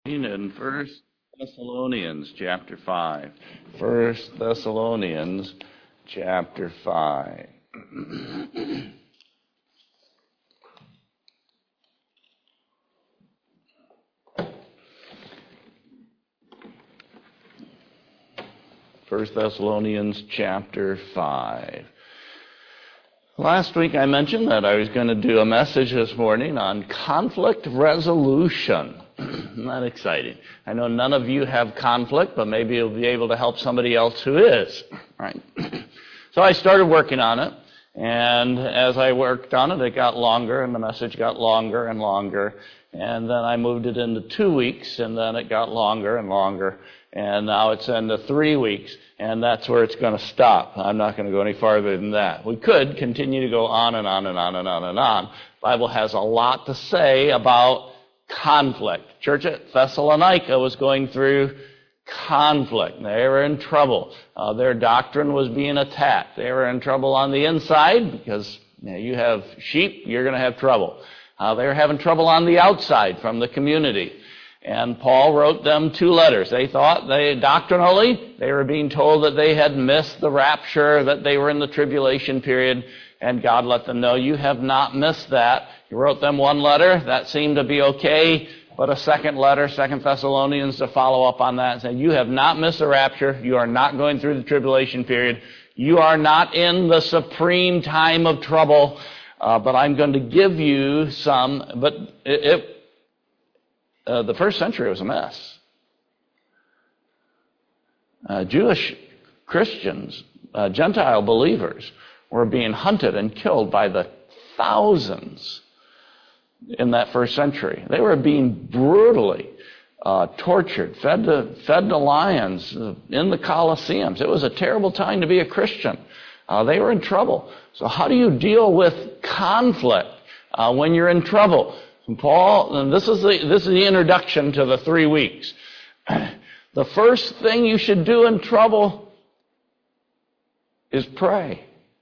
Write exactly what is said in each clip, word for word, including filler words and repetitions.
In First Thessalonians chapter five. First Thessalonians chapter five. First Thessalonians chapter five. Last week I mentioned that I was going to do a message this morning on conflict resolution. Isn't that exciting? I know none of you have conflict, but maybe you'll be able to help somebody else who is. Right? So I started working on it, and as I worked on it, it got longer, and the message got longer and longer, and then I moved it into two weeks, and then it got longer and longer, and now it's into three weeks, and that's where it's going to stop. I'm not going to go any farther than that. We could continue to go on and on and on and on and on. The Bible has a lot to say about conflict. Church at Thessalonica was going through conflict. They were in trouble. Uh, their doctrine was being attacked. They were in trouble on the inside because you know, you have sheep, you're going to have trouble. Uh, they were having trouble on the outside from the community. And Paul wrote them two letters. They thought they doctrinally, they were being told that they had missed the rapture, that they were in the tribulation period, and God let them know, you have not missed that. He wrote them one letter. That seemed to be okay. But a second letter, Second Thessalonians, to follow up on that and say, you have not missed the rapture. You are not going through the tribulation period. You are not in the supreme time of trouble. Uh, but I'm going to give you some. But it, it, uh, the first century was a mess. Uh, Jewish Christians, uh, Gentile believers, were being hunted and killed by the thousands in that first century. They were being brutally uh, tortured, fed to, fed to lions in the Colosseums. It was a terrible time to be a Christian. Uh, they were in trouble. So how do you deal with conflict uh, when you're in trouble? And Paul, and this is the this is the introduction to the three weeks. The first thing you should do in trouble is pray.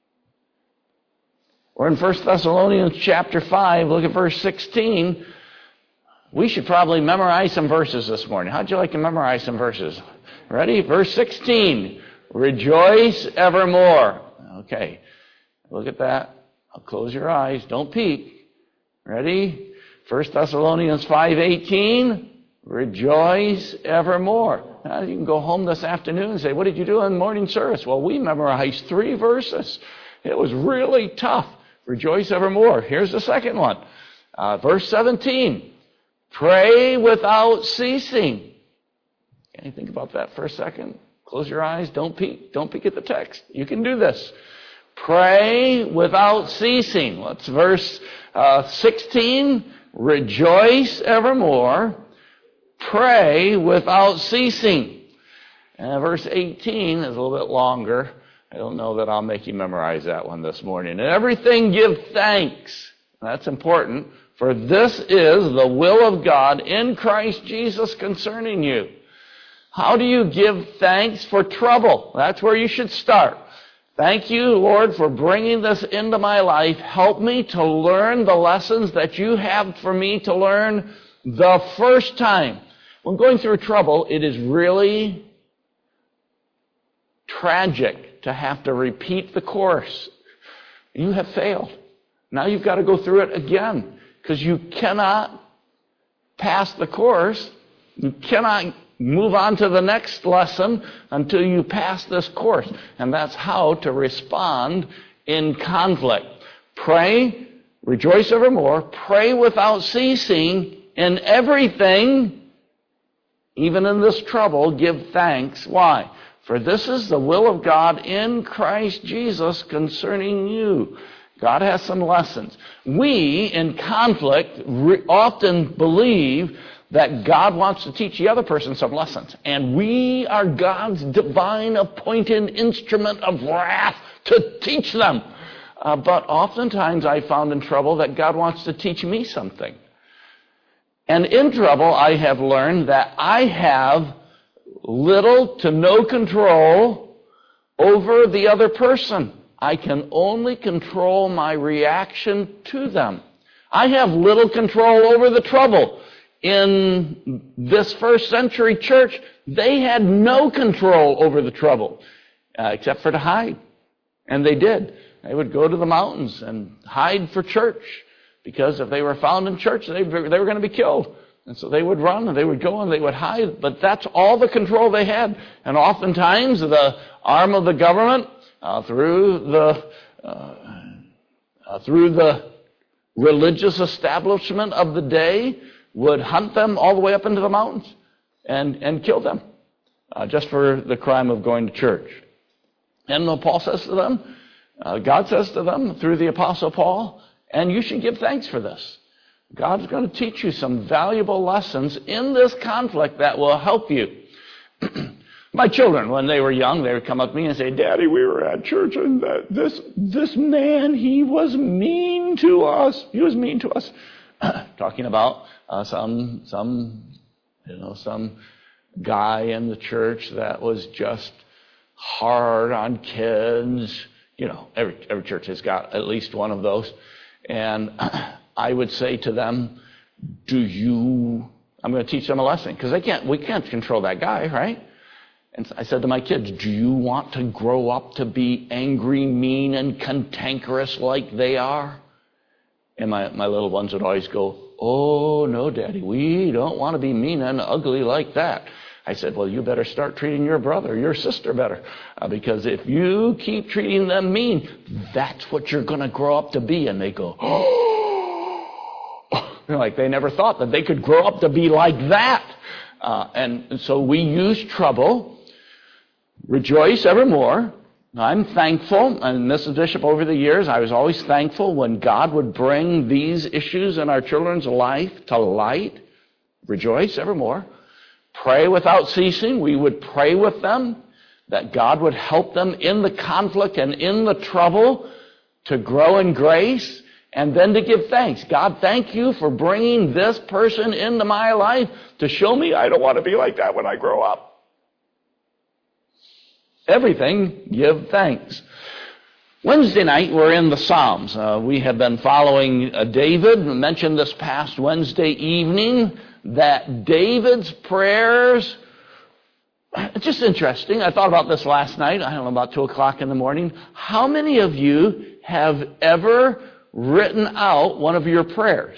We're in First Thessalonians chapter five, look at verse sixteen. We should probably memorize some verses this morning. How'd you like to memorize some verses? Ready? Verse sixteen. Rejoice evermore. Okay. Look at that. I'll close your eyes. Don't peek. Ready? First Thessalonians five eighteen. Rejoice evermore. Now you can go home this afternoon and say, what did you do in morning service? Well, we memorized three verses. It was really tough. Rejoice evermore. Here's the second one. Uh, verse seventeen. Pray without ceasing. Can you think about that for a second? Close your eyes. Don't peek. Don't peek at the text. You can do this. Pray without ceasing. Let's verse uh, sixteen. Rejoice evermore. Pray without ceasing. And verse eighteen is a little bit longer. I don't know that I'll make you memorize that one this morning. And everything give thanks. That's important. For this is the will of God in Christ Jesus concerning you. How do you give thanks for trouble? That's where you should start. Thank you, Lord, for bringing this into my life. Help me to learn the lessons that you have for me to learn the first time. When going through trouble, it is really tragic to have to repeat the course. You have failed. Now you've got to go through it again because you cannot pass the course. You cannot move on to the next lesson until you pass this course. And that's how to respond in conflict. Pray, rejoice evermore, pray without ceasing, in everything, even in this trouble, give thanks. Why? For this is the will of God in Christ Jesus concerning you. God has some lessons. We, in conflict, re- often believe that God wants to teach the other person some lessons. And we are God's divine appointed instrument of wrath to teach them. Uh, but oftentimes I found in trouble that God wants to teach me something. And in trouble I have learned that I have little to no control over the other person. I can only control my reaction to them. I have little control over the trouble. in this first century church, they had no control over the trouble, uh, except for to hide. And they did. They would go to the mountains and hide for church, because if they were found in church, they, they were going to be killed. And so they would run and they would go and they would hide, but that's all the control they had. And oftentimes the arm of the government, uh, through the uh, uh, through the religious establishment of the day, would hunt them all the way up into the mountains and, and kill them, uh, just for the crime of going to church. And Paul says to them, uh, God says to them through the Apostle Paul, and you should give thanks for this. God's going to teach you some valuable lessons in this conflict that will help you. My children, when they were young, they would come up to me and say, Daddy, we were at church and that this this man, he was mean to us. He was mean to us. Talking about uh, some some you know some guy in the church that was just hard on kids. You know, every every church has got at least one of those. And I would say to them, do you, I'm going to teach them a lesson, because they can't, we can't control that guy, right? And I said to my kids, do you want to grow up to be angry, mean, and cantankerous like they are? And my, my little ones would always go, oh, no, Daddy, we don't want to be mean and ugly like that. I said, well, you better start treating your brother, your sister better, uh, because if you keep treating them mean, that's what you're going to grow up to be. And they go, oh. Like they never thought that they could grow up to be like that. Uh, and so we use trouble. Rejoice evermore. I'm thankful, and Missus Bishop, over the years, I was always thankful when God would bring these issues in our children's life to light. Rejoice evermore. Pray without ceasing. We would pray with them that God would help them in the conflict and in the trouble to grow in grace, and then to give thanks. God, thank you for bringing this person into my life to show me I don't want to be like that when I grow up. Everything, give thanks. Wednesday night, we're in the Psalms. Uh, we have been following uh, David. We mentioned this past Wednesday evening that David's prayers, it's just interesting. I thought about this last night, I don't know, about two o'clock in the morning. How many of you have ever written out one of your prayers?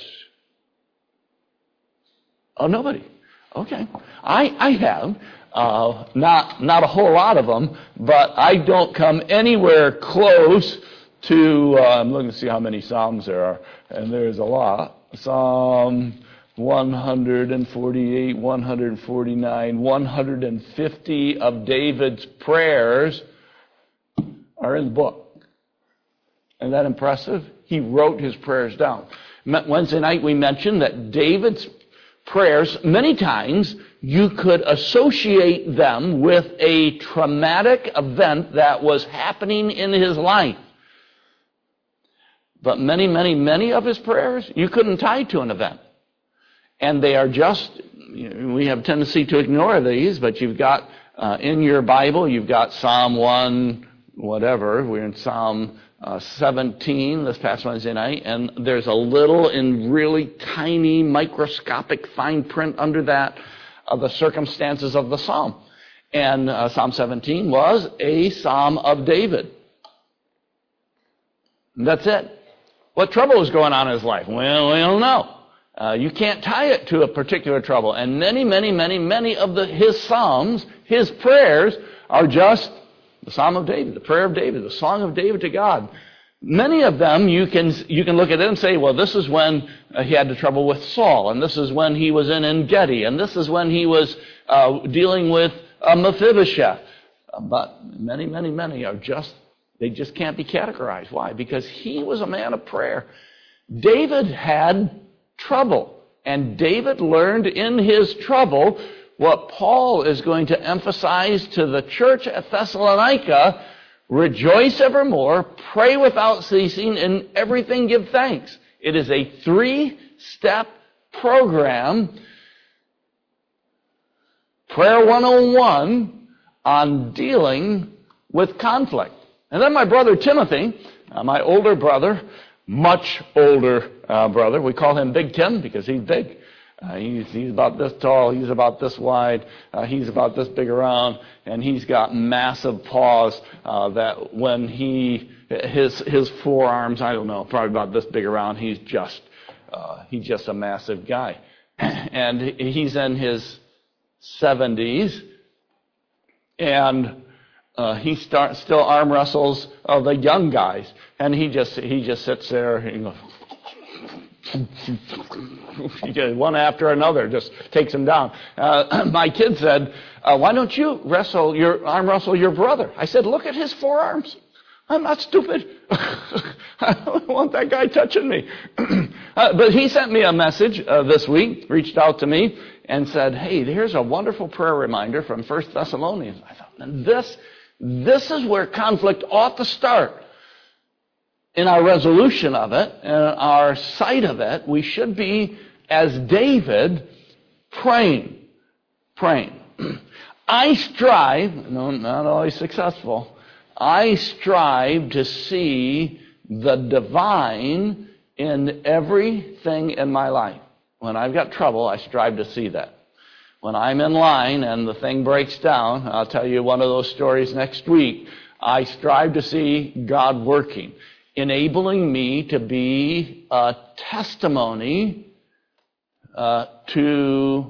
Oh, nobody. Okay. I, I have. Uh, not, not a whole lot of them, but I don't come anywhere close to, uh, I'm looking to see how many Psalms there are, and there's a lot. Psalm one forty-eight, one forty-nine, one hundred fifty of David's prayers are in the book. Isn't that impressive? He wrote his prayers down. Wednesday night we mentioned that David's prayers, many times you could associate them with a traumatic event that was happening in his life. But many, many, many of his prayers you couldn't tie to an event. And they are just, you know, we have a tendency to ignore these, but you've got uh, in your Bible, you've got Psalm one, whatever, we're in Psalm Uh, seventeen this past Wednesday night, and there's a little in really tiny microscopic fine print under that of the circumstances of the psalm. And uh, Psalm seventeen was a psalm of David. And that's it. What trouble was going on in his life? Well, we don't know. Uh, you can't tie it to a particular trouble. And many, many, many, many of the his psalms, his prayers, are just the Psalm of David, the prayer of David, the song of David to God. Many of them, you can you can look at it and say, well, this is when uh, he had the trouble with Saul, and this is when he was in En-Gedi, and this is when he was uh, dealing with uh, Mephibosheth. Uh, but many, many, many are just, they just can't be categorized. Why? Because he was a man of prayer. David had trouble, and David learned in his trouble what Paul is going to emphasize to the church at Thessalonica: rejoice evermore, pray without ceasing, in everything give thanks. It is a three-step program, Prayer one oh one, on dealing with conflict. And then my brother Timothy, uh, my older brother, much older uh, brother, we call him Big Tim because he's big. Uh, he's, he's about this tall, he's about this wide, uh, he's about this big around, and he's got massive paws uh, that when he, his his forearms, I don't know, probably about this big around, he's just, uh, he's just a massive guy. And he's in his seventies, and uh, he start, still arm wrestles uh, the young guys, and he just he just sits there and goes, one after another, just takes him down. Uh, my kid said, uh, why don't you wrestle your arm wrestle your brother? I said, look at his forearms. I'm not stupid. I don't want that guy touching me. uh, but he sent me a message uh, this week, reached out to me, and said, hey, here's a wonderful prayer reminder from First Thessalonians. I thought, this, this is where conflict ought to start. In our resolution of it, in our sight of it, we should be, as David, praying. Praying. I strive, no, not always successful, I strive to see the divine in everything in my life. When I've got trouble, I strive to see that. When I'm in line and the thing breaks down, I'll tell you one of those stories next week, I strive to see God working, enabling me to be a testimony uh, to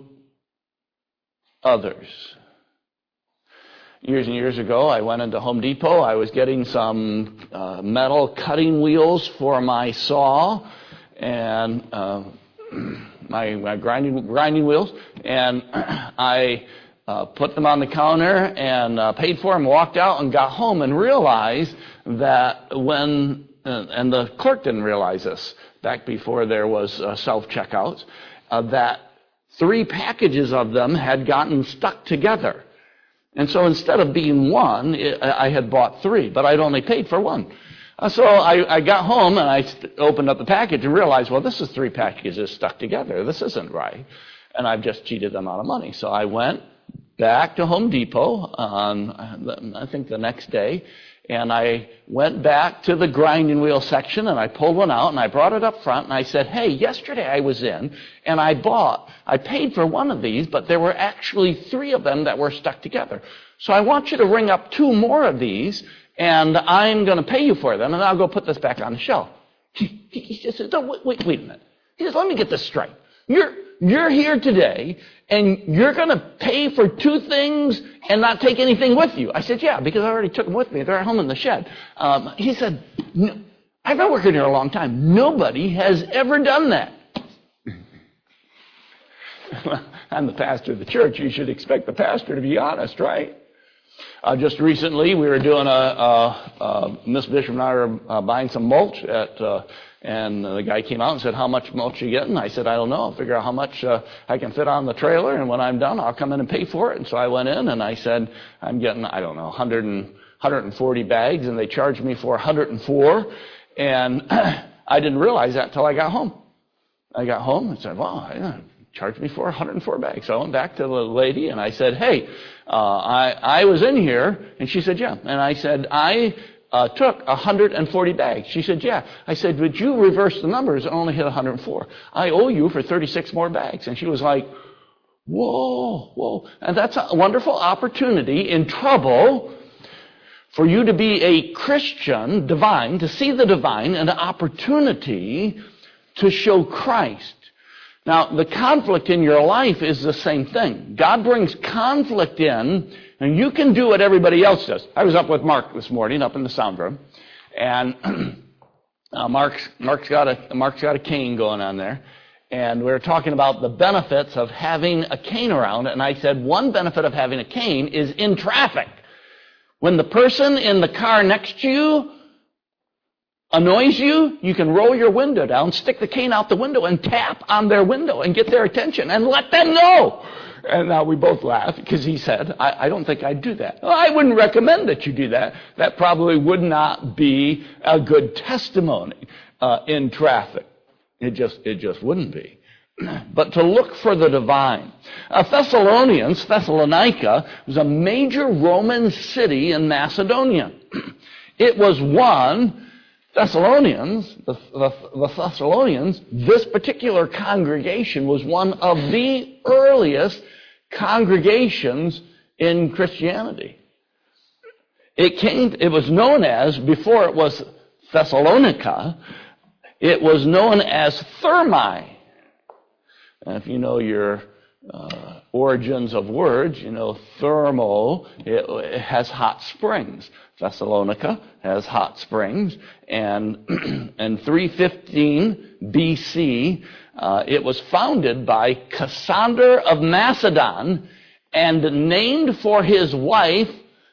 others. Years and years ago, I went into Home Depot. I was getting some uh, metal cutting wheels for my saw and uh, my, my grinding grinding wheels, and I uh, put them on the counter and uh, paid for them, walked out, and got home and realized that when uh, and the clerk didn't realize this back before there was uh, self-checkouts, uh, that three packages of them had gotten stuck together. And so instead of being one, I had bought three, but I'd only paid for one. So I, I got home and I opened up the package and realized, well, this is three packages stuck together. This isn't right. And I've just cheated them out of money. So I went back to Home Depot on, I think, the next day. And I went back to the grinding wheel section and I pulled one out and I brought it up front and I said, hey, yesterday I was in and I bought, I paid for one of these, but there were actually three of them that were stuck together. So I want you to ring up two more of these and I'm going to pay you for them and I'll go put this back on the shelf. He, he, he says, no, wait, wait, wait a minute. He says, let me get this straight. You're, you're here today and you're going to pay for two things and not take anything with you. I said, yeah, because I already took them with me. They're at home in the shed. Um, he said, no, I've been working here a long time. Nobody has ever done that. I'm the pastor of the church. You should expect the pastor to be honest, right? Uh, just recently, we were doing a, a, a Miss Bishop and I were uh, buying some mulch at, uh, and the guy came out and said, how much mulch are you getting? I said, I don't know. I'll figure out how much uh, I can fit on the trailer, and when I'm done, I'll come in and pay for it. And so I went in and I said, I'm getting, I don't know, one hundred, one hundred forty bags, and they charged me for one hundred four, and I didn't realize that until I got home. I got home and said, wow, yeah, charged me for one hundred four bags. So I went back to the lady and I said, hey, uh, I, I was in here, and she said, yeah. And I said, I uh, took one hundred forty bags. She said, yeah. I said, but you reversed the numbers and only hit one hundred four. I owe you for thirty-six more bags. And she was like, whoa, whoa. And that's a wonderful opportunity in trouble for you to be a Christian, divine, to see the divine, and an opportunity to show Christ. Now, the conflict in your life is the same thing. God brings conflict in, and you can do what everybody else does. I was up with Mark this morning, up in the sound room, and uh, Mark's, Mark's, got a, Mark's got a cane going on there, and we were talking about the benefits of having a cane around, and I said one benefit of having a cane is in traffic. When the person in the car next to you annoys you, you can roll your window down, stick the cane out the window, and tap on their window and get their attention and let them know. And now we both laugh because he said, I, I don't think I'd do that. Well, I wouldn't recommend that you do that. That probably would not be a good testimony uh, in traffic. It just, it just wouldn't be. But to look for the divine. Uh, Thessalonians, Thessalonica, was a major Roman city in Macedonia. It was one Thessalonians, the, the, the Thessalonians, this particular congregation was one of the earliest congregations in Christianity. It came, it was known as, before it was Thessalonica, it was known as Thermae. And if you know your uh, origins of words, you know thermo, it, it has hot springs. Thessalonica has hot springs. And in three fifteen B C, uh, it was founded by Cassander of Macedon and named for his wife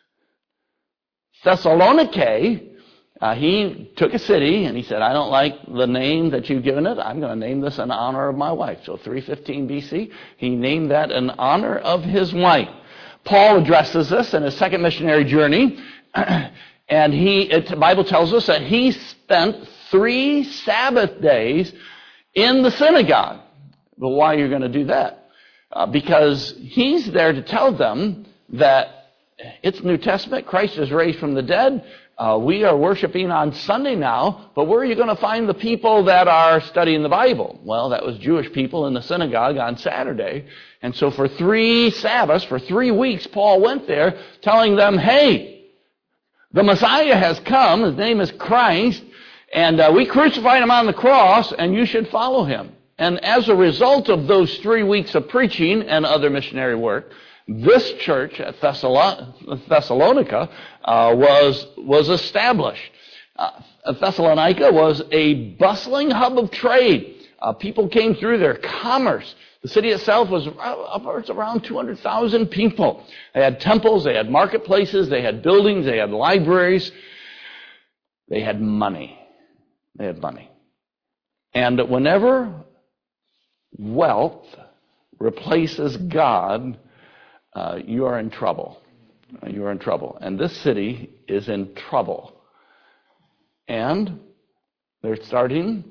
Thessalonike. Uh, he took a city and he said, I don't like the name that you've given it. I'm going to name this in honor of my wife. So three fifteen B C, he named that in honor of his wife. Paul addresses this in his second missionary journey. And he, it, the Bible tells us that he spent three Sabbath days in the synagogue. But why are you going to do that? Uh, because he's there to tell them that it's New Testament. Christ is raised from the dead. Uh, we are worshiping on Sunday now, but where are you going to find the people that are studying the Bible? Well, that was Jewish people in the synagogue on Saturday. And so for three Sabbaths, for three weeks, Paul went there telling them, hey, the Messiah has come. His name is Christ. And uh, we crucified him on the cross, and you should follow him. And as a result of those three weeks of preaching and other missionary work, this church at Thessalonica uh, was was established. Uh, Thessalonica was a bustling hub of trade. Uh, people came through there, commerce. The city itself was upwards around two hundred thousand people. They had temples, they had marketplaces, they had buildings, they had libraries. They had money. They had money. And whenever wealth replaces God, Uh, you are in trouble. Uh, you are in trouble. And this city is in trouble. And they're starting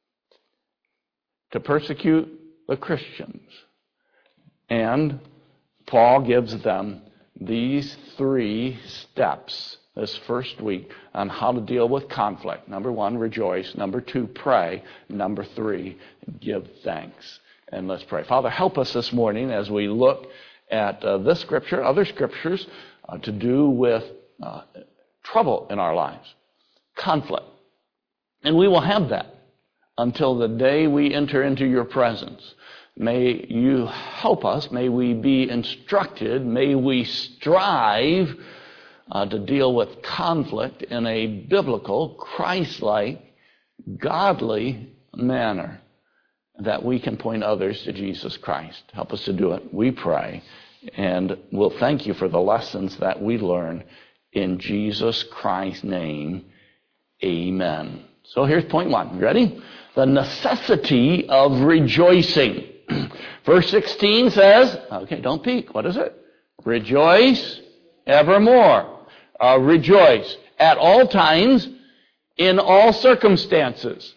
to persecute the Christians. And Paul gives them these three steps this first week on how to deal with conflict. Number one, rejoice. Number two, pray. Number three, give thanks. And let's pray. Father, help us this morning as we look at uh, this scripture, other scriptures, uh, to do with uh, trouble in our lives, conflict. And we will have that until the day we enter into your presence. May you help us. May we be instructed. May we strive uh, to deal with conflict in a biblical, Christ-like, godly manner, that we can point others to Jesus Christ. Help us to do it, we pray. And we'll thank you for the lessons that we learn in Jesus Christ's name. Amen. So here's point one. You ready? The necessity of rejoicing. Verse sixteen says, okay, don't peek. What is it? Rejoice evermore. Uh, rejoice at all times, in all circumstances.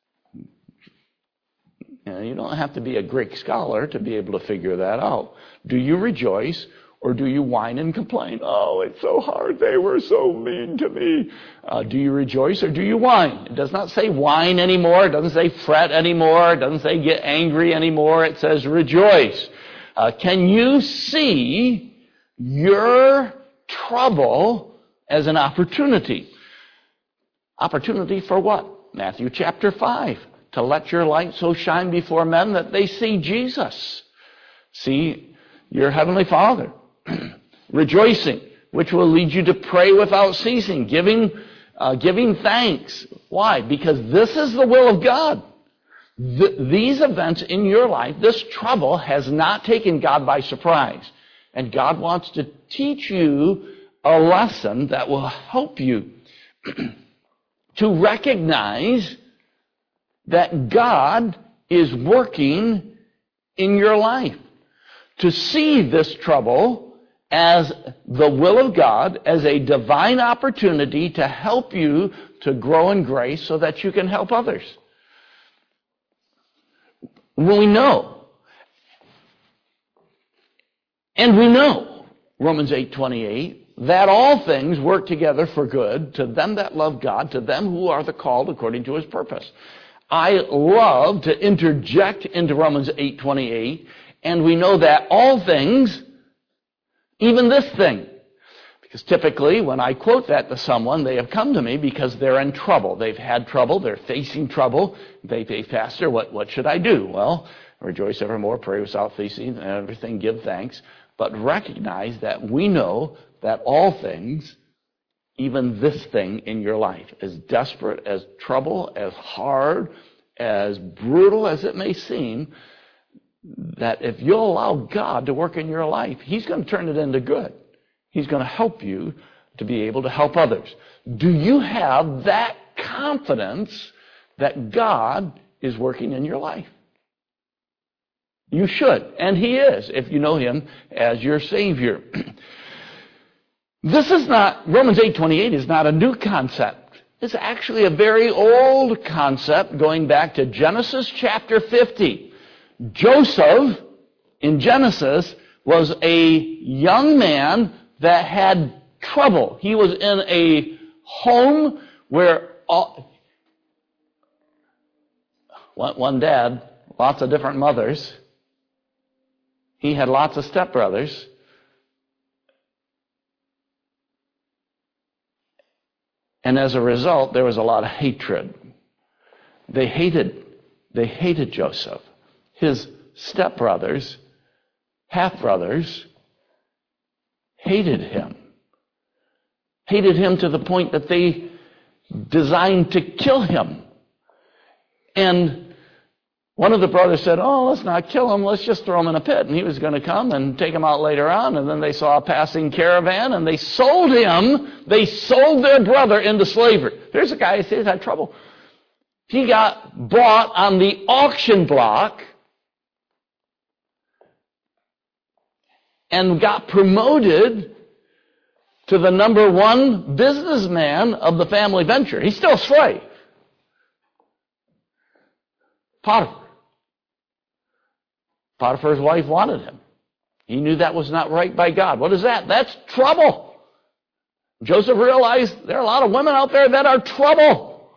You know, you don't have to be a Greek scholar to be able to figure that out. Do you rejoice or do you whine and complain? Oh, it's so hard. They were so mean to me. Uh, do you rejoice or do you whine? It does not say whine anymore. It doesn't say fret anymore. It doesn't say get angry anymore. It says rejoice. Uh, can you see your trouble as an opportunity? Opportunity for what? Matthew chapter five. To let your light so shine before men that they see Jesus. See your heavenly Father. Rejoicing, which will lead you to pray without ceasing, giving, uh, giving thanks. Why? Because this is the will of God. Th- these events in your life, this trouble has not taken God by surprise. And God wants to teach you a lesson that will help you to recognize that God is working in your life. To see this trouble as the will of God, as a divine opportunity to help you to grow in grace so that you can help others. We know, and we know Romans eight twenty-eight, that all things work together for good to them that love God, to them who are the called according to his purpose. I love to interject into Romans eight twenty-eight, and we know that all things, even this thing. Because typically when I quote that to someone, they have come to me because they're in trouble. They've had trouble, they're facing trouble. They say, Pastor, what, what should I do? Well, rejoice evermore, pray without ceasing, and everything give thanks. But recognize that we know that all things, even this thing in your life, as desperate, as trouble, as hard, as brutal as it may seem, that if you'll allow God to work in your life, he's going to turn it into good. He's going to help you to be able to help others. Do you have that confidence that God is working in your life? You should, and he is, if you know him as your Savior. This is not, Romans eight twenty-eight is not a new concept. It's actually a very old concept going back to Genesis chapter fifty. Joseph, in Genesis, was a young man that had trouble. He was in a home where all, one dad, lots of different mothers. He had lots of stepbrothers. And as a result, there was a lot of hatred. They hated, they hated Joseph. His stepbrothers, half-brothers, hated him. Hated him to the point that they designed to kill him. And one of the brothers said, oh, let's not kill him, let's just throw him in a pit. And he was going to come and take him out later on. And then they saw a passing caravan, and they sold him. They sold their brother into slavery. Here's a guy who had trouble. He got bought on the auction block and got promoted to the number one businessman of the family venture. He's still a slave. Potiphar. Potiphar's wife wanted him. He knew that was not right by God. What is that? That's trouble. Joseph realized there are a lot of women out there that are trouble.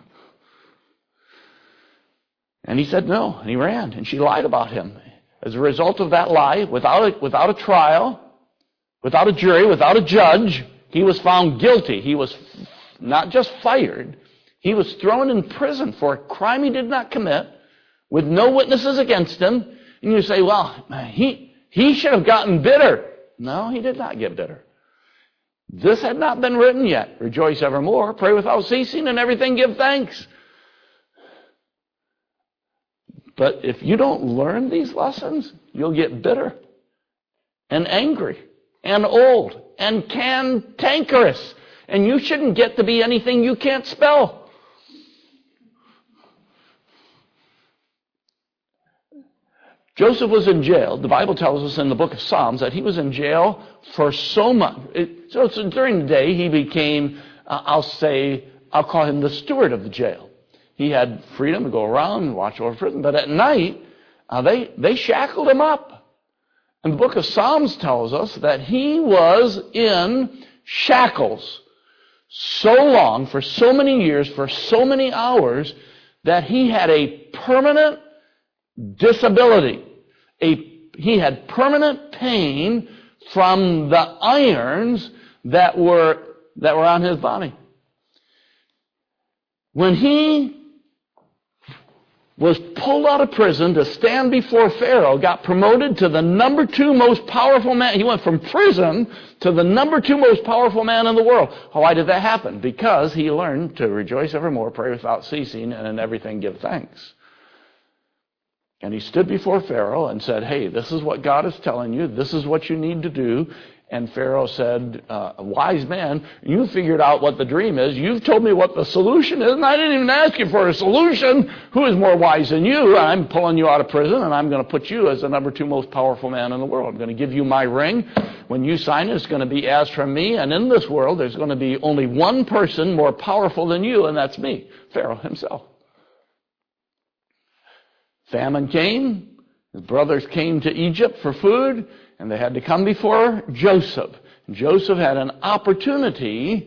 And he said no, and he ran, and she lied about him. As a result of that lie, without a, without a trial, without a jury, without a judge, he was found guilty. He was not just fired, he was thrown in prison for a crime he did not commit, with no witnesses against him. And you say, well, he, he should have gotten bitter. No, he did not get bitter. This had not been written yet. Rejoice evermore, pray without ceasing, and everything give thanks. But if you don't learn these lessons, you'll get bitter and angry and old and cantankerous. And you shouldn't get to be anything you can't spell. Joseph was in jail. The Bible tells us in the book of Psalms that he was in jail for so much. So, so during the day, he became, uh, I'll say, I'll call him the steward of the jail. He had freedom to go around and watch over prison. But at night, uh, they, they shackled him up. And the book of Psalms tells us that he was in shackles so long, for so many years, for so many hours, that he had a permanent disability. A, he had permanent pain from the irons that were, that were on his body. When he was pulled out of prison to stand before Pharaoh, got promoted to the number two most powerful man. He went from prison to the number two most powerful man in the world. Why did that happen? Because he learned to rejoice evermore, pray without ceasing, and in everything give thanks. And he stood before Pharaoh and said, hey, this is what God is telling you. This is what you need to do. And Pharaoh said, uh, wise man, you figured out what the dream is. You've told me what the solution is, and I didn't even ask you for a solution. Who is more wise than you? I'm pulling you out of prison, and I'm going to put you as the number two most powerful man in the world. I'm going to give you my ring. When you sign it, it's going to be as from me. And in this world, there's going to be only one person more powerful than you, and that's me, Pharaoh himself. Famine came. His brothers came to Egypt for food. And they had to come before Joseph. Joseph had an opportunity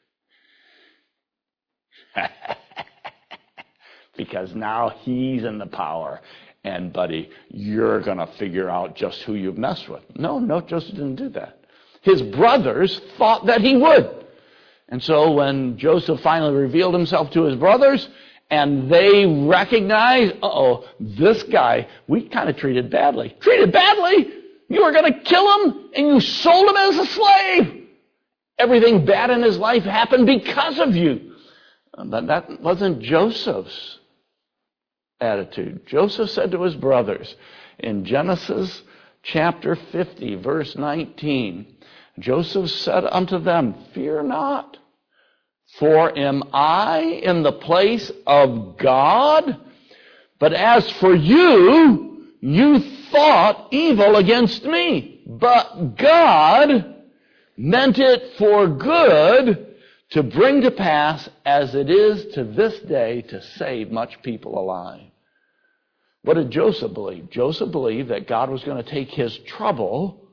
because now he's in the power. And, buddy, you're going to figure out just who you've messed with. No, no, Joseph didn't do that. His brothers thought that he would. And so when Joseph finally revealed himself to his brothers, and they recognized, uh-oh, this guy, we kind of treated badly. Treated badly? You were going to kill him, and you sold him as a slave. Everything bad in his life happened because of you. But that wasn't Joseph's attitude. Joseph said to his brothers in Genesis chapter fifty, verse nineteen, Joseph said unto them, fear not, for am I in the place of God? But as for you, you thought evil against me, but God meant it for good, to bring to pass as it is to this day, to save much people alive. What did Joseph believe? Joseph believed that God was going to take his trouble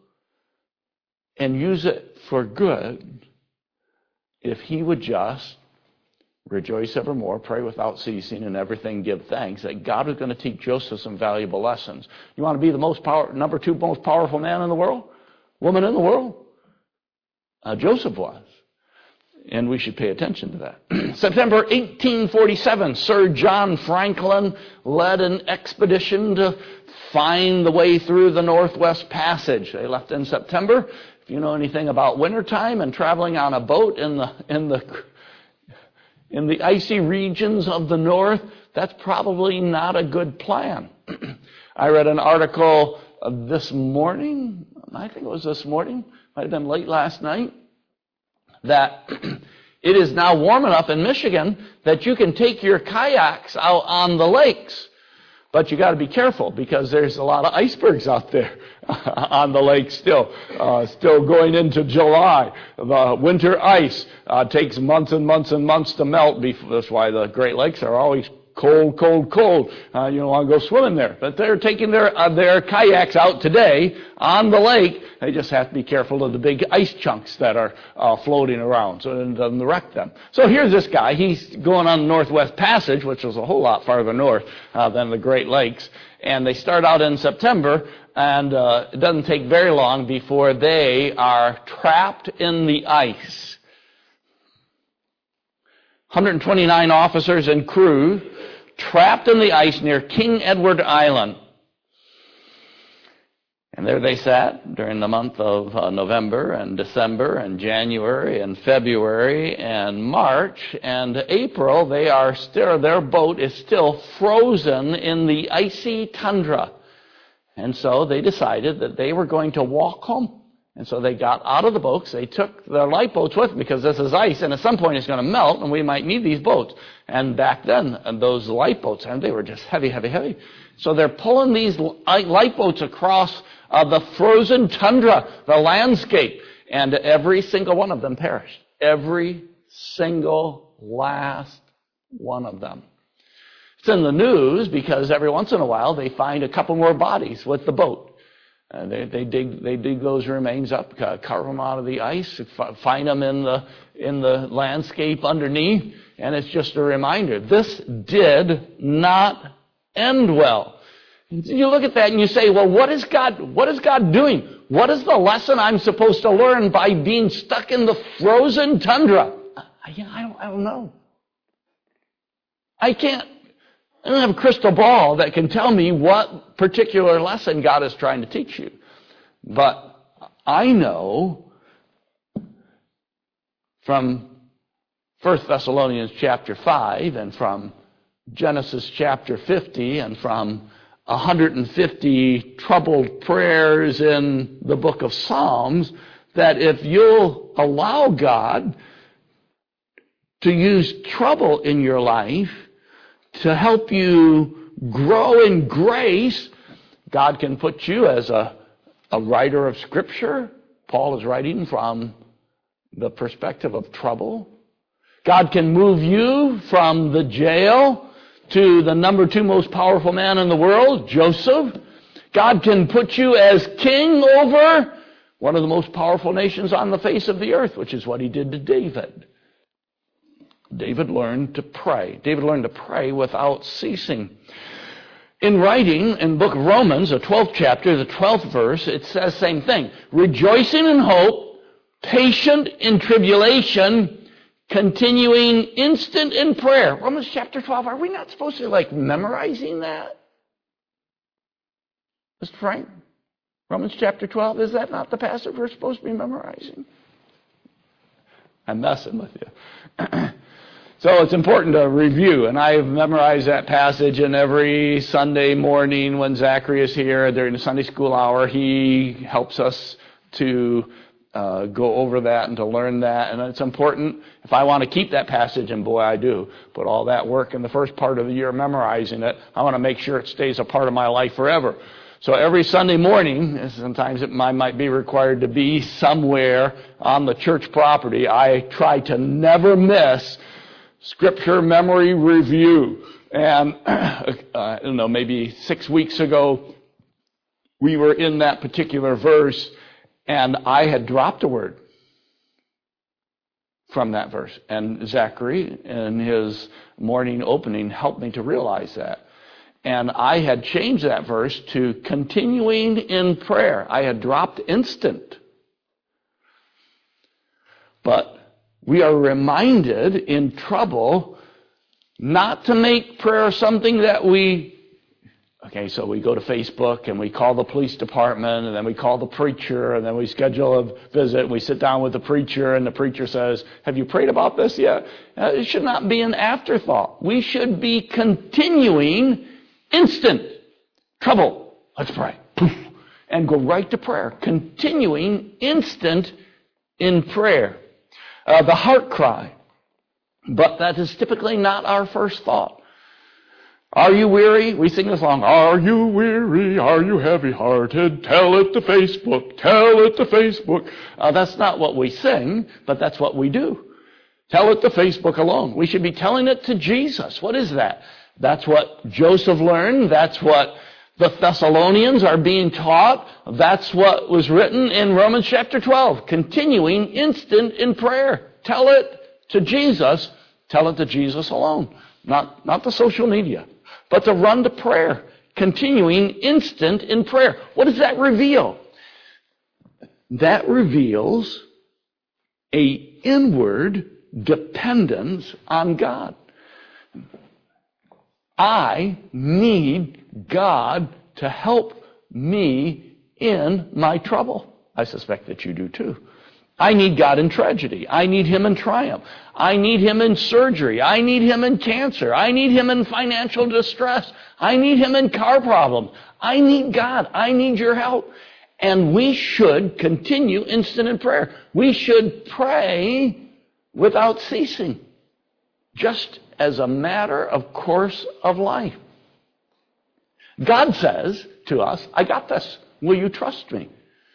and use it for good if he would just rejoice evermore, pray without ceasing, and everything give thanks, that God was going to teach Joseph some valuable lessons. You want to be the most power, number two most powerful man in the world? Woman in the world? Uh, Joseph was. And we should pay attention to that. September eighteen forty-seven, Sir John Franklin led an expedition to find the way through the Northwest Passage. They left in September. If you know anything about wintertime and traveling on a boat in the in the in the icy regions of the North, that's probably not a good plan. I read an article this morning, I think it was this morning, might have been late last night, that it is now warm enough in Michigan that you can take your kayaks out on the lakes. But you got to be careful because there's a lot of icebergs out there on the lake still, uh, still going into July. The winter ice uh, takes months and months and months to melt. That's why the Great Lakes are always cold, cold, cold. Uh, you don't want to go swimming there. But they're taking their uh, their kayaks out today on the lake. They just have to be careful of the big ice chunks that are uh, floating around so it doesn't wreck them. So here's this guy. He's going on the Northwest Passage, which is a whole lot farther north uh, than the Great Lakes. And they start out in September, and uh, it doesn't take very long before they are trapped in the ice. one hundred twenty-nine officers and crew trapped in the ice near King Edward Island. And there they sat during the month of uh, November and December and January and February and March and April. They are still, their boat is still frozen in the icy tundra. And so they decided that they were going to walk home. And so they got out of the boats. They took their lifeboats with them because this is ice, and at some point it's going to melt, and we might need these boats. And back then, those lifeboats, and they were just heavy, heavy, heavy. So they're pulling these lifeboats across uh, the frozen tundra, the landscape, and every single one of them perished. Every single last one of them. It's in the news because every once in a while they find a couple more bodies with the boat. Uh, they, they dig they dig those remains up, uh, carve them out of the ice, f- find them in the in the landscape underneath, and it's just a reminder. This did not end well. You look at that and you say, well, what is God? What is God doing? What is the lesson I'm supposed to learn by being stuck in the frozen tundra? I, I don't I don't know. I can't. I don't have a crystal ball that can tell me what particular lesson God is trying to teach you. But I know from First Thessalonians chapter five and from Genesis chapter fifty and from one hundred fifty troubled prayers in the book of Psalms that if you'll allow God to use trouble in your life to help you grow in grace, God can put you as a, a writer of Scripture. Paul is writing from the perspective of trouble. God can move you from the jail to the number two most powerful man in the world, Joseph. God can put you as king over one of the most powerful nations on the face of the earth, which is what he did to David. David learned to pray. David learned to pray without ceasing. In writing, in the book of Romans, the twelfth chapter, the twelfth verse, it says the same thing. Rejoicing in hope, patient in tribulation, continuing instant in prayer. Romans chapter twelve, are we not supposed to like memorizing that? Mister Frank, Romans chapter twelve, is that not the passage we're supposed to be memorizing? I'm messing with you. So it's important to review, and I've memorized that passage, and every Sunday morning when Zachary is here during the Sunday school hour, he helps us to uh, go over that and to learn that, and it's important if I want to keep that passage, and boy, I do, put all that work in the first part of the year memorizing it. I want to make sure it stays a part of my life forever. So every Sunday morning, sometimes it I might be required to be somewhere on the church property, I try to never miss Scripture memory review. And uh, I don't know, maybe six weeks ago, we were in that particular verse, and I had dropped a word from that verse. And Zachary, in his morning opening, helped me to realize that. And I had changed that verse to continuing in prayer. I had dropped instant. But we are reminded in trouble not to make prayer something that we, okay, so we go to Facebook and we call the police department and then we call the preacher and then we schedule a visit and we sit down with the preacher and the preacher says, have you prayed about this yet? Uh, it should not be an afterthought. We should be continuing instant trouble. Let's pray. Poof. And go right to prayer. Continuing instant in prayer. Uh, the heart cry. But that is typically not our first thought. Are you weary? We sing this song. Are you weary? Are you heavy-hearted? Tell it to Facebook. Tell it to Facebook. Uh, that's not what we sing, but that's what we do. Tell it to Facebook alone. We should be telling it to Jesus. What is that? That's what Joseph learned. That's what the Thessalonians are being taught. That's what was written in Romans chapter twelve. Continuing instant in prayer. Tell it to Jesus. Tell it to Jesus alone. Not, not the social media, but to run to prayer. Continuing instant in prayer. What does that reveal? That reveals a inward dependence on God. I need God to help me in my trouble. I suspect that you do too. I need God in tragedy. I need Him in triumph. I need Him in surgery. I need Him in cancer. I need Him in financial distress. I need Him in car problems. I need God. I need your help. And we should continue instant in prayer. We should pray without ceasing. Just as a matter of course of life. God says to us, I got this. Will you trust me?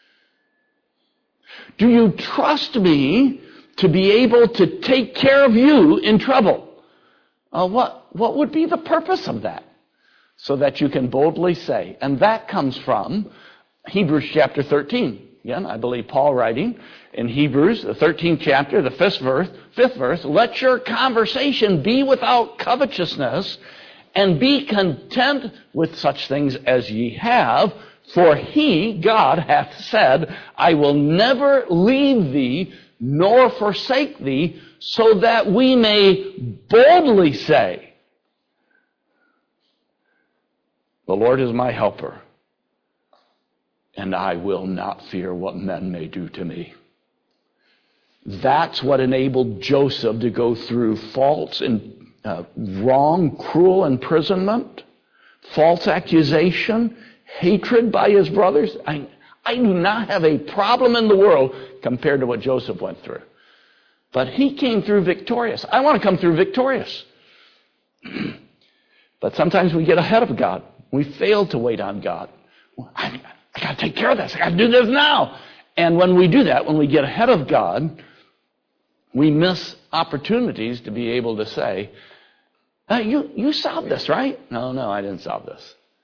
Do you trust me to be able to take care of you in trouble? Uh, what, what would be the purpose of that? So that you can boldly say. And that comes from Hebrews chapter thirteen. Again, I believe Paul writing in Hebrews, the thirteenth chapter, the fifth verse, fifth verse, let your conversation be without covetousness, and be content with such things as ye have, for He, God, hath said, I will never leave thee, nor forsake thee, so that we may boldly say, the Lord is my helper, and I will not fear what men may do to me. That's what enabled Joseph to go through false and uh, wrong, cruel imprisonment, false accusation, hatred by his brothers. I, I do not have a problem in the world compared to what Joseph went through. But he came through victorious. I want to come through victorious. But sometimes we get ahead of God. We fail to wait on God. I, I got to take care of this. I got to do this now. And when we do that, when we get ahead of God, we miss opportunities to be able to say, uh, you, you solved this, right? No, no, I didn't solve this.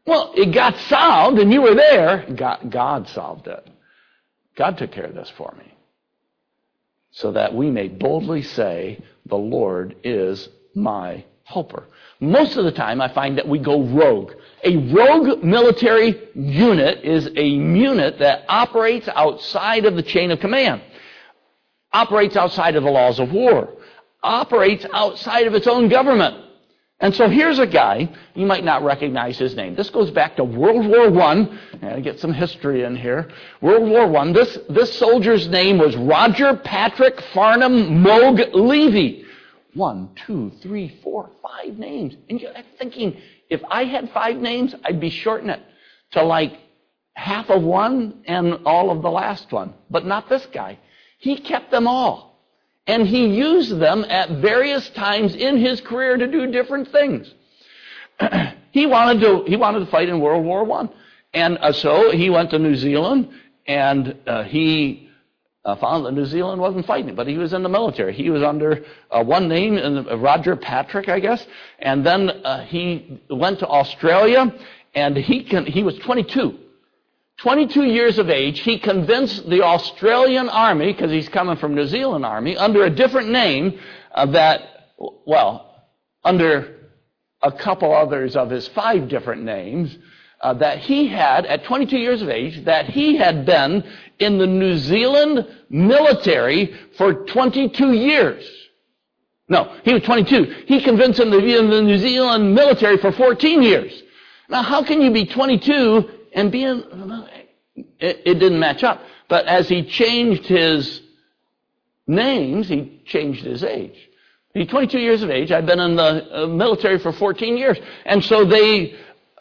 Well, it got solved, and you were there. God, God solved it. God took care of this for me. So that we may boldly say, the Lord is my helper. Most of the time, I find that we go rogue. A rogue military unit is a unit that operates outside of the chain of command, operates outside of the laws of war, operates outside of its own government. And so here's a guy, you might not recognize his name. This goes back to World War One. I get some history in here. World War One. This, this soldier's name was Roger Patrick Farnham Moog Levy. One, two, three, four, five names. And you're thinking, if I had five names, I'd be shorting it to like half of one and all of the last one. But not this guy. He kept them all. And he used them at various times in his career to do different things. he wanted to he wanted to fight in World War One, and uh, so he went to New Zealand, and uh, he uh, found that New Zealand wasn't fighting, but he was in the military. He was under uh, one name, uh, Roger Patrick, I guess, and then uh, he went to Australia, and he can, he was twenty-two. twenty-two years of age, he convinced the Australian Army, because he's coming from New Zealand Army, under a different name, uh, that, well, under a couple others of his five different names, uh, that he had, at twenty-two years of age, that he had been in the New Zealand military for twenty-two years. No, he was twenty-two. He convinced him to be in the New Zealand military for fourteen years. Now, how can you be twenty-two and being, it, it didn't match up. But as he changed his names, he changed his age. He's twenty-two years of age. I've been in the military for fourteen years. And so they,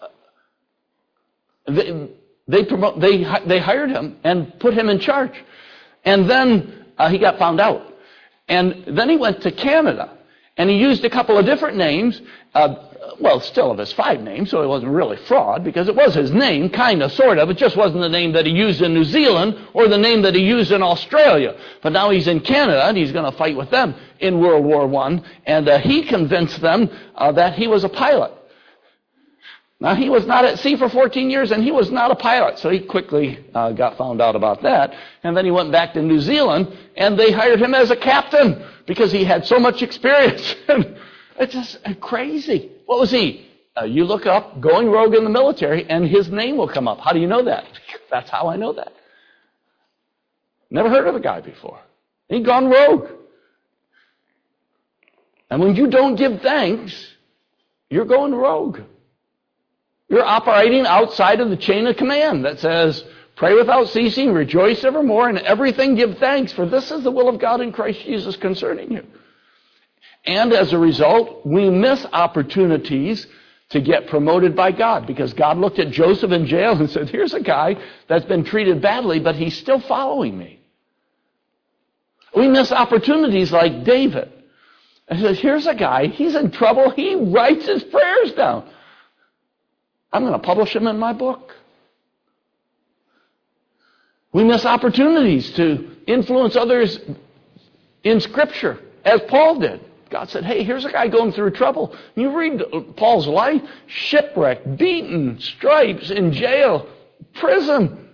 they, they, promote, they, they hired him and put him in charge. And then uh, he got found out. And then he went to Canada. And he used a couple of different names, uh, well, still of his five names, so it wasn't really fraud, because it was his name, kind of, sort of. It just wasn't the name that he used in New Zealand or the name that he used in Australia. But now he's in Canada, and he's going to fight with them in World War One, and uh, he convinced them uh, that he was a pilot. Now, he was not at sea for fourteen years, and he was not a pilot, so he quickly uh, got found out about that. And then he went back to New Zealand, and they hired him as a captain because he had so much experience. It's just crazy. What was he? Uh, you look up going rogue in the military, and his name will come up. How do you know that? That's how I know that. Never heard of the guy before. He'd gone rogue. And when you don't give thanks, you're going rogue. You're operating outside of the chain of command that says, pray without ceasing, rejoice evermore, and everything give thanks, for this is the will of God in Christ Jesus concerning you. And as a result, we miss opportunities to get promoted by God, because God looked at Joseph in jail and said, here's a guy that's been treated badly, but he's still following me. We miss opportunities like David. And he says, here's a guy, he's in trouble, he writes his prayers down. I'm going to publish them in my book. We miss opportunities to influence others in Scripture, as Paul did. God said, hey, here's a guy going through trouble. You read Paul's life, shipwrecked, beaten, stripes, in jail, prison.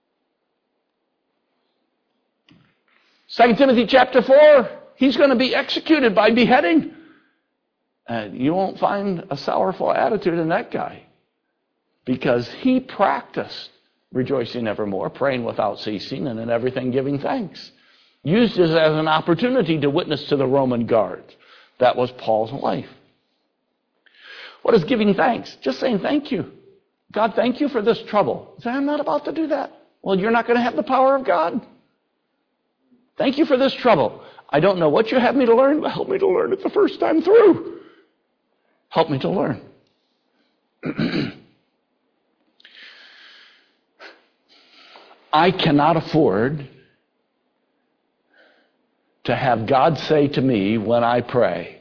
Second Timothy chapter four, he's going to be executed by beheading. And you won't find a sorrowful attitude in that guy, because he practiced rejoicing evermore, praying without ceasing, and in everything giving thanks. Used it as an opportunity to witness to the Roman guards. That was Paul's life. What is giving thanks? Just saying thank you. God, thank you for this trouble. Say, I'm not about to do that. Well, you're not going to have the power of God. Thank you for this trouble. I don't know what you have me to learn, but help me to learn it the first time through. Help me to learn. I cannot afford to have God say to me when I pray,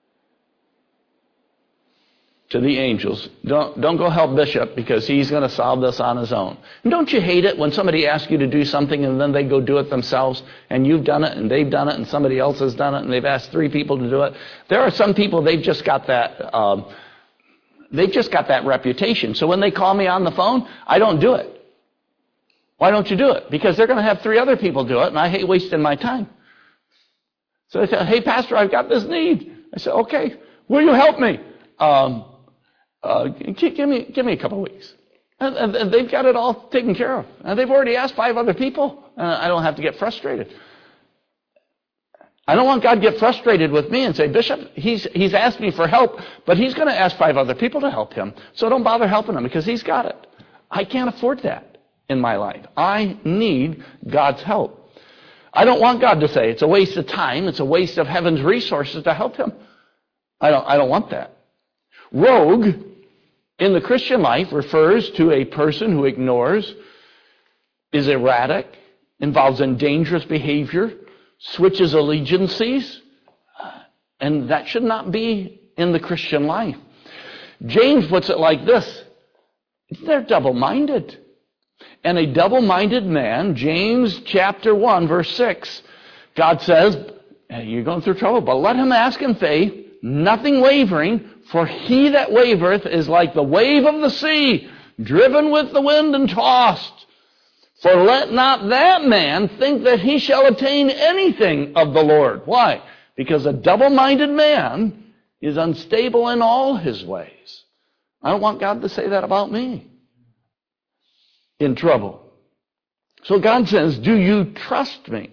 to the angels, don't, don't go help Bishop because he's going to solve this on his own. And don't you hate it when somebody asks you to do something and then they go do it themselves, and you've done it and they've done it and somebody else has done it and they've asked three people to do it? There are some people, they've just got that, um, They've just got that reputation. So when they call me on the phone, I don't do it. Why don't you do it? Because they're going to have three other people do it, and I hate wasting my time. So they said, hey, Pastor, I've got this need. I said, okay, will you help me? Um, uh, give me give me a couple of weeks. And, and, and they've got it all taken care of. And they've already asked five other people. Uh, I don't have to get frustrated. I don't want God to get frustrated with me and say, Bishop, he's he's asked me for help, but he's going to ask five other people to help him. So don't bother helping him because he's got it. I can't afford that in my life. I need God's help. I don't want God to say it's a waste of time, it's a waste of heaven's resources to help him. I don't I don't want that. Rogue in the Christian life refers to a person who ignores, is erratic, involves in dangerous behavior, switches allegiances, and that should not be in the Christian life. James puts it like this: they're double-minded. And a double-minded man, James chapter one, verse six, God says, you're going through trouble, but let him ask in faith, nothing wavering, for he that wavereth is like the wave of the sea, driven with the wind and tossed. For let not that man think that he shall obtain anything of the Lord. Why? Because a double-minded man is unstable in all his ways. I don't want God to say that about me. In trouble. So God says, do you trust me?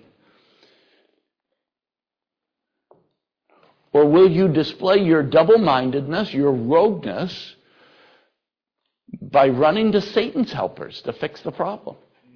Or will you display your double-mindedness, your rogueness, by running to Satan's helpers to fix the problem?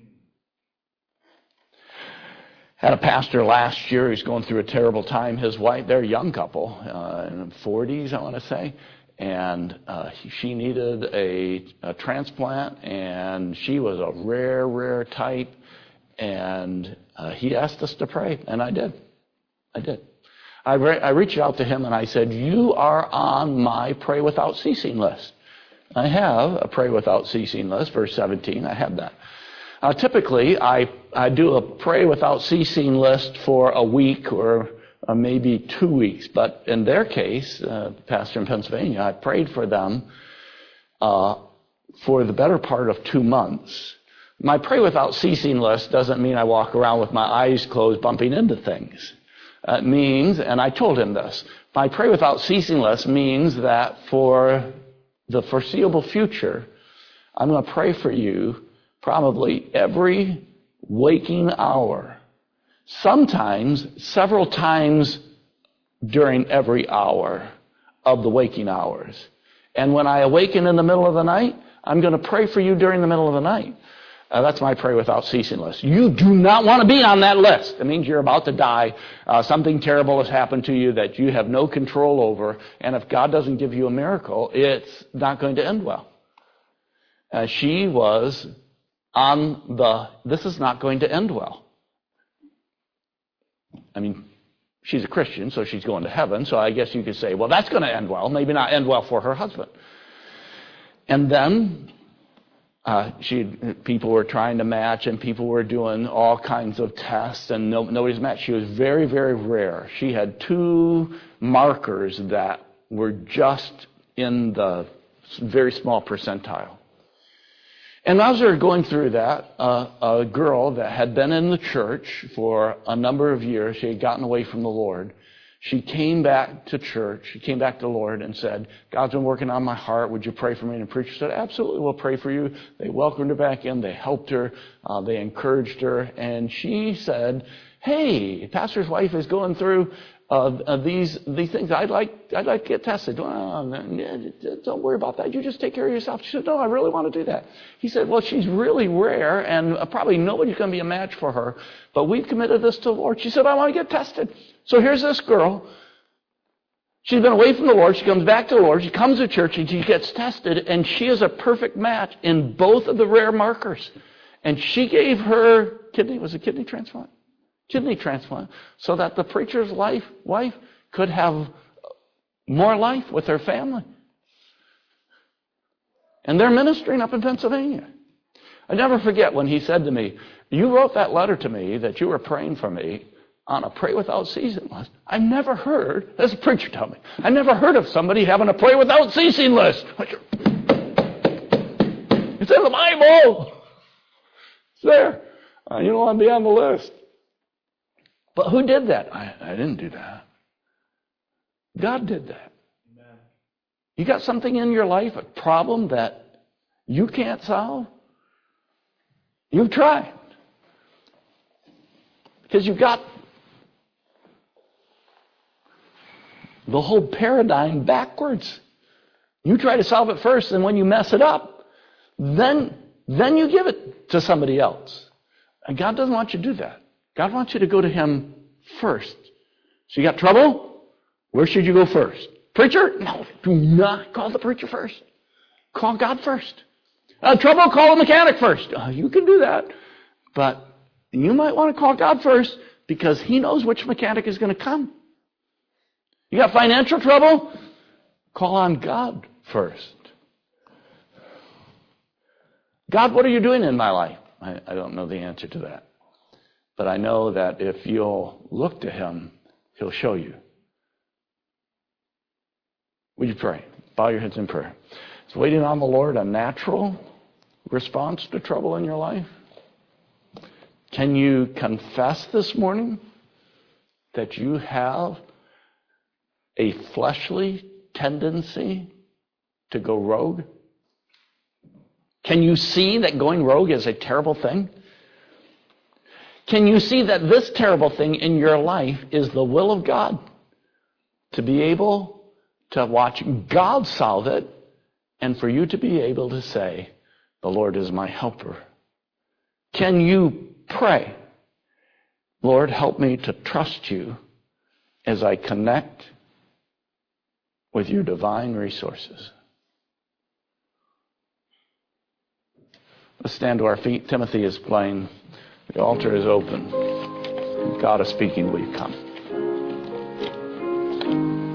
Had a pastor last year who's going through a terrible time. His wife, they're a young couple, uh, in the forties, I want to say. And uh, she needed a, a transplant, and she was a rare, rare type. And uh, he asked us to pray, and I did. I did. I, re- I reached out to him, and I said, you are on my Pray Without Ceasing list. I have a Pray Without Ceasing list, verse seventeen. I have that. Uh, typically, I, I do a Pray Without Ceasing list for a week or Uh, maybe two weeks. But in their case, uh, pastor in Pennsylvania, I prayed for them uh, for the better part of two months. My Pray Without Ceasing list doesn't mean I walk around with my eyes closed bumping into things. Uh, it means, and I told him this, my Pray Without Ceasing list means that for the foreseeable future, I'm going to pray for you probably every waking hour. Sometimes, several times during every hour of the waking hours. And when I awaken in the middle of the night, I'm going to pray for you during the middle of the night. Uh, that's my Pray Without Ceasing list. You do not want to be on that list. It means you're about to die. Uh, something terrible has happened to you that you have no control over. And if God doesn't give you a miracle, it's not going to end well. Uh, she was on the, this is not going to end well. I mean, she's a Christian, so she's going to heaven. So I guess you could say, well, that's going to end well. Maybe not end well for her husband. And then uh, she, people were trying to match, and people were doing all kinds of tests, and no, nobody's matched. She was very, very rare. She had two markers that were just in the very small percentile. And as we were going through that, uh, a girl that had been in the church for a number of years, she had gotten away from the Lord. She came back to church. She came back to the Lord and said, God's been working on my heart. Would you pray for me? And the preacher said, absolutely, we'll pray for you. They welcomed her back in. They helped her. Uh, they encouraged her. And she said, hey, pastor's wife is going through Uh, uh, these these things. I'd like I'd like to get tested. Oh, don't worry about that. You just take care of yourself. She said, no, I really want to do that. He said, well, she's really rare, and probably nobody's going to be a match for her. But we've committed this to the Lord. She said, I want to get tested. So here's this girl. She's been away from the Lord. She comes back to the Lord. She comes to church, and she gets tested, and she is a perfect match in both of the rare markers. And she gave her kidney. Was it kidney transplant? Kidney transplant, so that the preacher's life, wife could have more life with her family. And they're ministering up in Pennsylvania. I never forget when he said to me, you wrote that letter to me that you were praying for me on a pray without ceasing list. I've never heard, as a preacher tell me, I never heard of somebody having a pray without ceasing list. It's in the Bible. It's there. Uh, you don't want to be on the list. But who did that? I, I didn't do that. God did that. Amen. You got something in your life, a problem that you can't solve? You've tried. Because you've got the whole paradigm backwards. You try to solve it first, and when you mess it up, then, then you give it to somebody else. And God doesn't want you to do that. God wants you to go to Him first. So you got trouble? Where should you go first? Preacher? No, do not call the preacher first. Call God first. Uh, trouble? Call the mechanic first. Uh, you can do that. But you might want to call God first because He knows which mechanic is going to come. You got financial trouble? Call on God first. God, what are you doing in my life? I, I don't know the answer to that. But I know that if you'll look to Him, He'll show you. Would you pray? Bow your heads in prayer. Is waiting on the Lord a natural response to trouble in your life? Can you confess this morning that you have a fleshly tendency to go rogue? Can you see that going rogue is a terrible thing? Can you see that this terrible thing in your life is the will of God? To be able to watch God solve it, and for you to be able to say, the Lord is my helper. Can you pray, Lord, help me to trust you as I connect with your divine resources? Let's stand to our feet. Timothy is playing. The altar is open. God is speaking. Will you come?